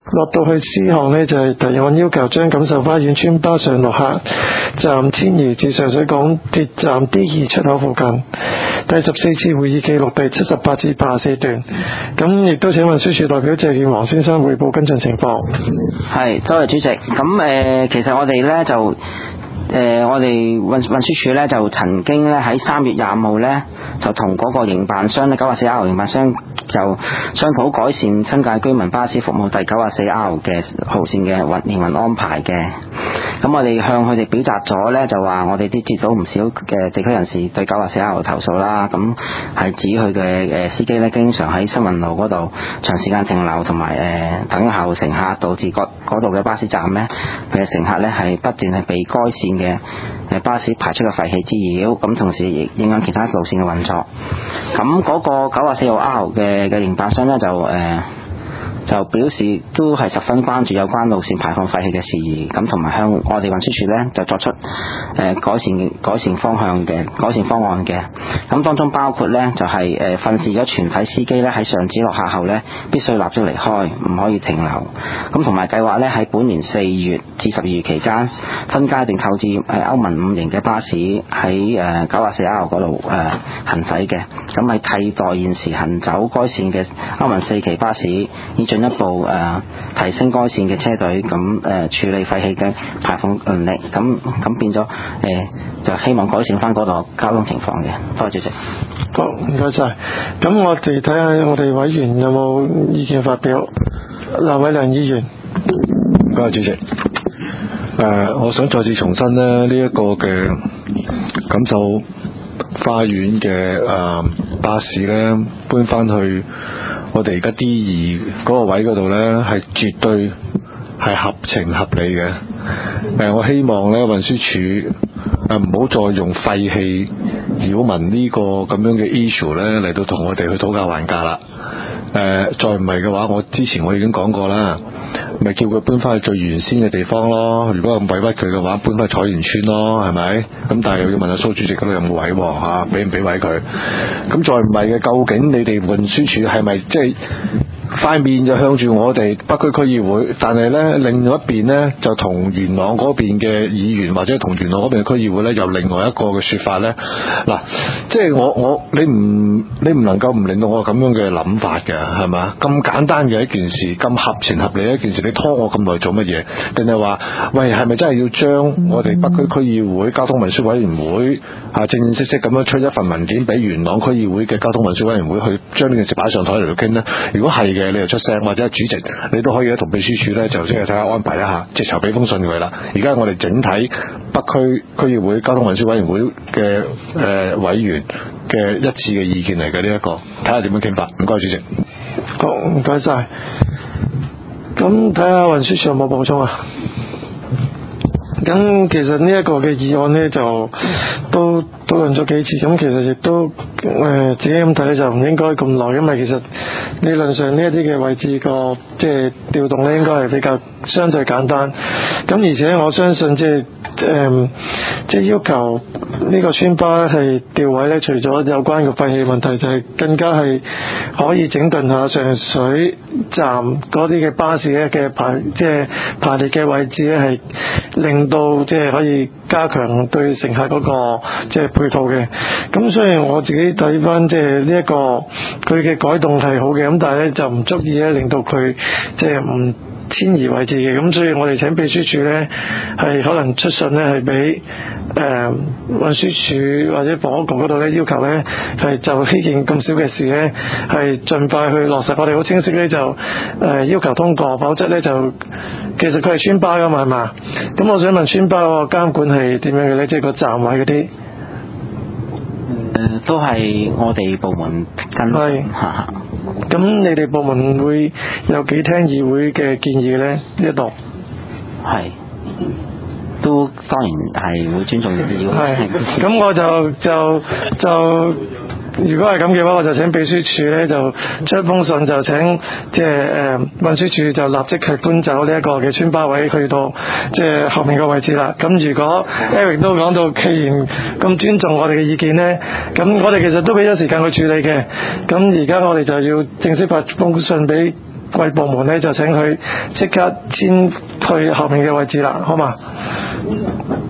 落到去 C 項呢，就係提案要求將錦繡花園村巴上落客站遷移至上水港鐵站 D2 出口附近。第14次會議記錄第78至84段。咁亦都請運輸署代表謝建華先生匯報跟進情況。 係，多謝主席。咁其實我哋呢就我哋運輸署呢就曾經呢喺3月25號呢就同嗰個營辦商呢 94R 營辦商就商討改善新界居民巴士服務第 94R 嘅號線嘅營運安排嘅。咁我哋向佢哋表達咗呢，就話我哋都接到唔少嘅地區人士對 94R 投訴啦。咁係指佢嘅司機呢經常喺新運路嗰度長時間停留同埋等候乘客，導致嗰度嘅巴士站呢嘅乘客呢係不斷係被該線嘅巴士排出嘅廢氣滋擾，咁同時亦影響其他路線嘅運作。咁嗰個 94R 嘅營辦商呢就表示都係十分關注有關路線排放廢氣嘅事宜，咁同埋向我哋運輸署呢就作出改善方案嘅。咁當中包括呢就係訓示咗全體司機呢喺上址落客後呢必須立即離開，唔可以停留。咁同埋計劃呢喺本年4月至12月期間分階段購置歐盟5型嘅巴士喺94R 嗰度行駛嘅，咁係替代現時行走該線嘅歐盟4期巴士，以進一步提升該線嘅車隊咁處理廢氣嘅排放能力，咁變咗就希望改善翻嗰度交通情況嘅。多謝主席。 好，唔該晒。咁我哋睇下我哋委員有冇意見發表。劉偉良議員。 唔該主席。我想再次重申呢一個嘅錦繡花園嘅巴士呢搬翻去我哋而家 D2 嗰個位嗰度呢，係絕對係合情合理嘅。我希望呢運輸署唔好再用廢氣擾民呢個咁樣嘅 issue 呢嚟到同我哋去討價還價啦。再唔係嘅話，我之前已經講過啦，咪叫佢搬翻去最原先嘅地方咯。如果咁委屈佢嘅話，搬翻去彩園村咯，係咪？咁但係又要問下蘇主席嗰度有冇位嚇，俾唔俾位佢？咁再唔係嘅，究竟你哋運輸署係咪即係塊面就向住我哋北區區議會，但係呢另外一邊呢，就同元朗嗰邊嘅議員或者同元朗嗰邊嘅區議會呢，有另外一個嘅說法呢？嗱，即係你唔能夠唔令到我咁樣嘅諗法嘅，係嘛？咁簡單嘅一件事，咁合情合理嘅一件事，你拖我咁耐做乜嘢？定係話喂，係咪真係要將我哋北區區議會交通運輸委員會正正式式咁樣出一份文件俾元朗區議會嘅交通運輸委員會去將呢件事擺上台嚟到傾呢？如果係嘅，你就出聲，或者主席你都可以咧同秘書處咧就即係睇下安排一下，直頭俾封信佢啦。而家我哋整體北區區議會交通運輸委員會嘅委員嘅一致嘅意見嚟嘅呢一個，睇下點樣傾法。唔該主席。 好，唔該晒。咁睇下運輸署有冇補充啊？咁其實呢一個嘅議案呢，就都討論咗幾次，咁其實亦都自己咁睇咧就唔應該咁耐，因為其實理論上呢一啲嘅位置個即係調動咧應該係比較相對簡單，咁而且我相信即係要求呢個村巴係調位咧，除咗有關嘅廢氣問題，就係更加係可以整頓下上水站嗰啲嘅巴士咧嘅排列嘅位置咧，係令到即係可以加強對乘客嗰個即係配套嘅。咁所以我自己睇翻即係呢一個佢嘅改動係好嘅，咁但係咧就唔足以咧令到佢即係唔遷移位置嘅。咁所以我哋請秘書處咧係可能出信咧係俾運輸署或者房屋局嗰度咧要求咧係就呢件咁少嘅事咧係盡快去落實。我哋好清晰咧就要求通過，否則咧就其實佢係村巴噶嘛，係嘛？咁我想問村巴個監管係點樣嘅咧？即係個站位嗰啲都係我哋部門跟進嚇。 咁你哋部門會有幾聽議會嘅建議咧？呢一度係都當然係會尊重議會。係咁我就如果係咁嘅話，我就請秘書處咧就出一封信，就請即係運輸署就立即去搬走呢一個嘅村巴位去到即係後面個位置啦。咁如果 Eric 都講到，既然咁尊重我哋嘅意見咧，咁我哋其實都俾咗時間去處理嘅。咁而家我哋就要正式發封信俾貴部門呢，就請佢即刻遷去後面嘅位置啦，好嘛？